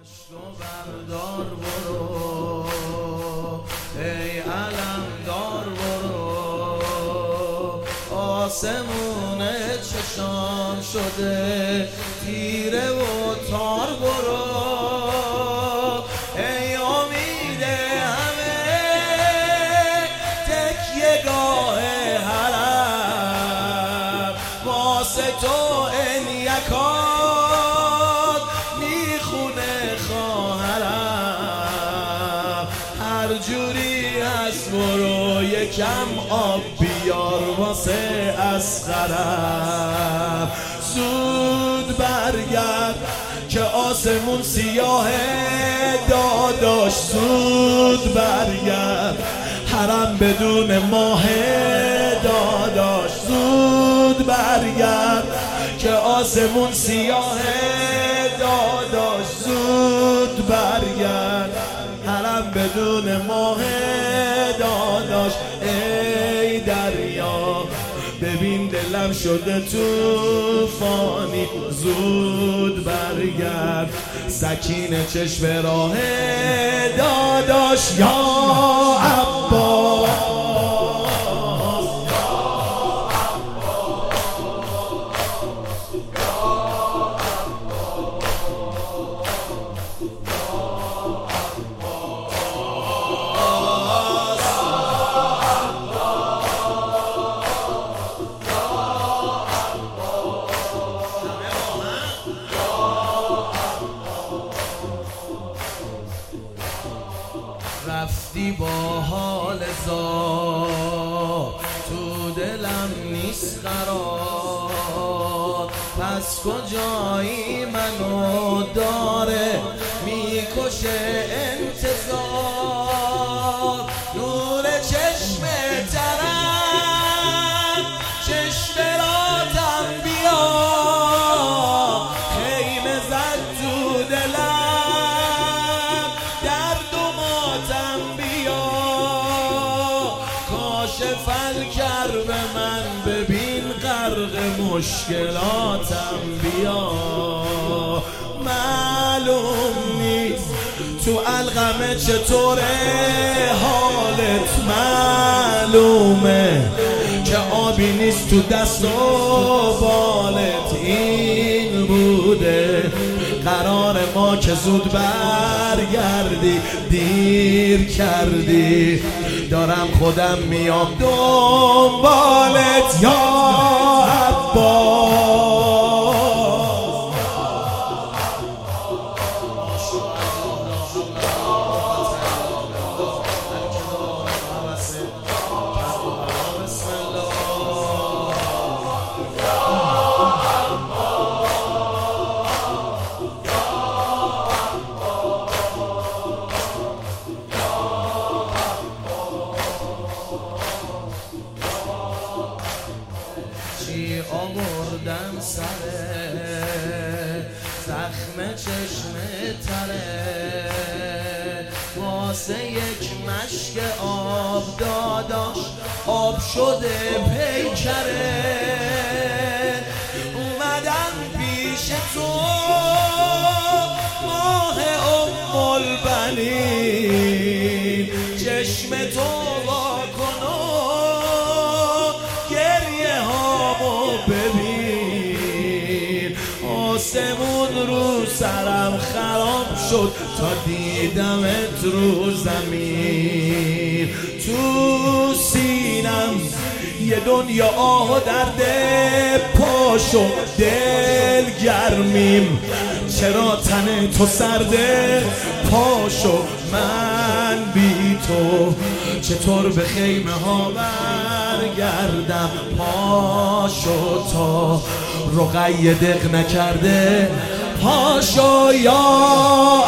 بردار برو ای علمدار برو، آسمون چشام شده تیره و تار برو، ای امید همه تکیه گاه حرم، واسه تو این یکات میخونه خواهرم، هر جوری هست برو یکم آب بیار واسه اصغرم، زود برگرد که آسمون سیاهه داداش، زود برگرد حرم بدون ماه داداش، زود برگرد که آسمون سیاهه داداش، زود برگرد حرم بدون ماه داداش، ای دریا ببین دلم شده توفانی، زود برگرد سکینه چشم راه داداش، یا عباس رفتی با حال زار تو دلم نیست قرار، پس کجایی منو داره میکشه انتظار، نور چشم ترم چشم راتم بیا، خیمه زد تو دلم درد و ماتم بیا، کاشف الکرب من ببین غرق مشکلاتم بیا، معلوم نیست تو القمه چطوره حالت، معلومه که آبی نیست تو دست و بالت، این بوده قرار ما که زود برگردی، دیر کردی دارم خودم میام دنبالت یا عباس. چی آوردم سره زخم چشم تره، واسه یک مشک آب داداش آب شده پیکره، اومدم پیش تو ماه ام البنین، چشم تو واکن و گریه هامو ببین، آسمون رو سرم خراب شد تا دیدمت رو زمین، تو سینم یه دنیا آه و درد پاشو دل گرمیم، چرا تن تو سرده پاشو من بی تو چطور به خیمه ها برگردم، پاشو تا رقیه دق نکرده پاشو یا